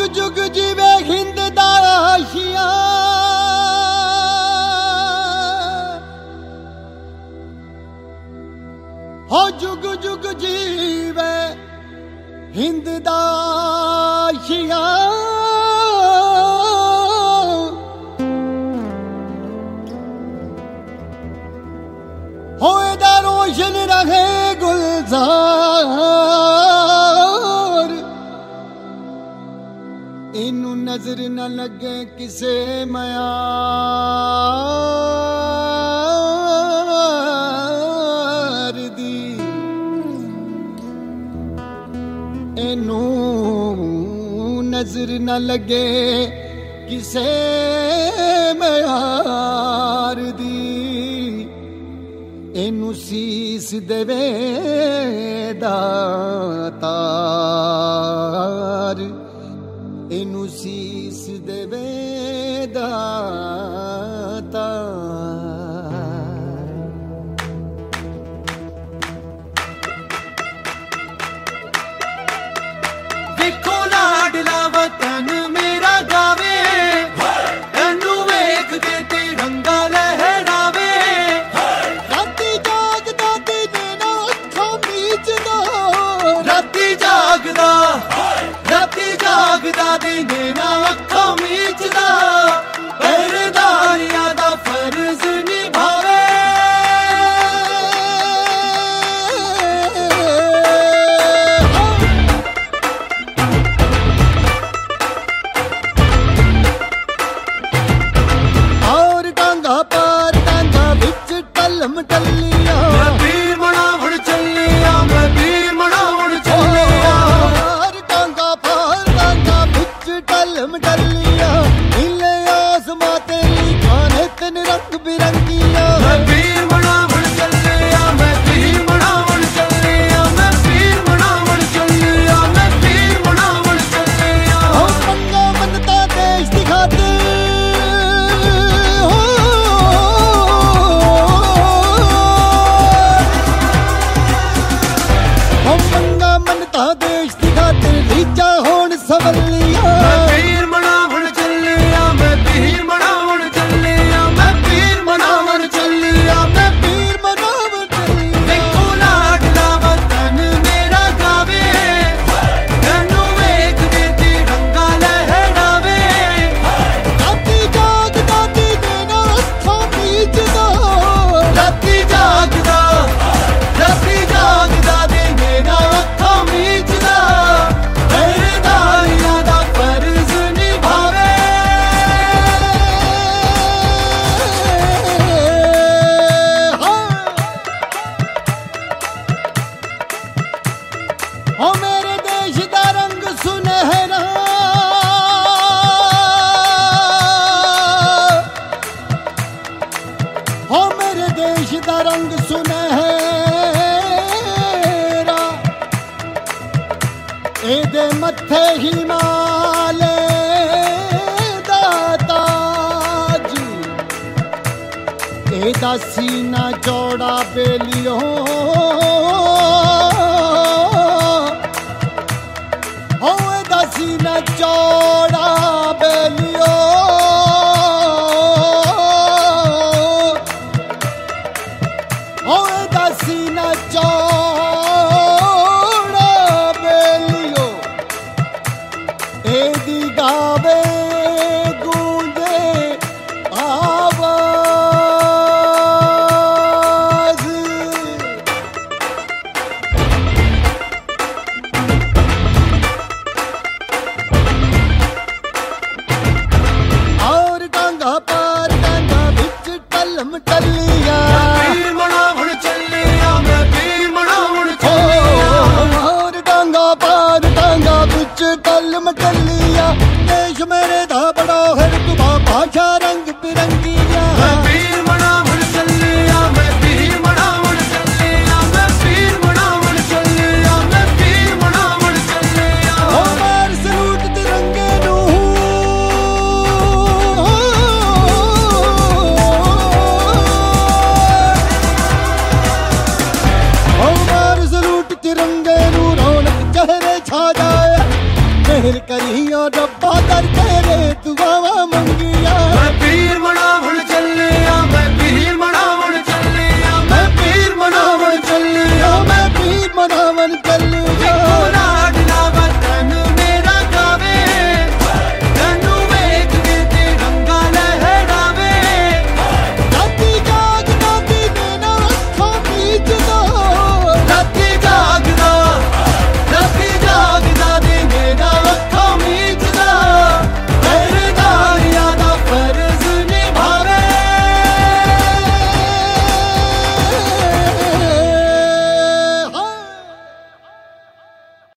जुग जीवे हिंद दा आशिया, हो जुग जुग जीवे हिंद दा आशिया। होएदा रोशन रहे गुलजार, इनू नजर न लगे किसे मयार दी, इनू नजर न लगे किसे मयार दी। इनू सीस देवे दातार, इनू सीस देवे दातार। देखो लाडला वतन मेरा गावे, एनू वेख के तिरंगा लहरावे। राती जागदा दिने ना अखां मीचदा, राती जागदा दिने ना अखां मीचदा, पहरेदारियां दा फर्ज निभावे। और डांगा पार डांगा विच टलम टलिया, मैं वीर मनावण चलिया, मैं वीर मनावण चलिया। और डांगा पार डांगा विच टलम टलिया, नीले आसमां ते लिखाने तिन रंग बिरंगिया। मैं वीर मनावण चलिया, मैं वीर मनावण चलिया, मैं वीर मनावण चलिया, मैं वीर मनावण चलिया। हो पंगा मनता देश दी खातिर, हो पंगा मनता देश दी खातिर, रीचा होण सवलिया। मैं वीर मनावण चलिया, मैं वीर मनावण चलिया, मैं वीर मनावण चलिया, मैं वीर मनावण चलिया। देखो लाडला वतन मेरा गावे, एनू वेख के तिरंगा लहरावे। राती जागदा दिने ना अखां मीचदा, राती जागदा दिने ना अखां मीचदा, पहरेदारियां दा फर्ज निभावे। हो मेरे देश दा रंग सुनहरा, हो मेरे देश दा रंग सुनहरा, एदे मत्थे हिमालय दा ताज, एदा सीना चौड़ा बेलियो, हो एदा सीना चौड़ा बेलियो। हो एदा सीना चौड़ा बेलियो, एदी गावे गूंजे आवाज। और डांगा पार डांगा विच टलम टलिया, वीर मनावण चलिया, मैं वीर मनावण चलिया। और डांगा पार डांगा विच टलम टलिया। देश मेरे दा बड़ा है रुतबा, भाषा रंग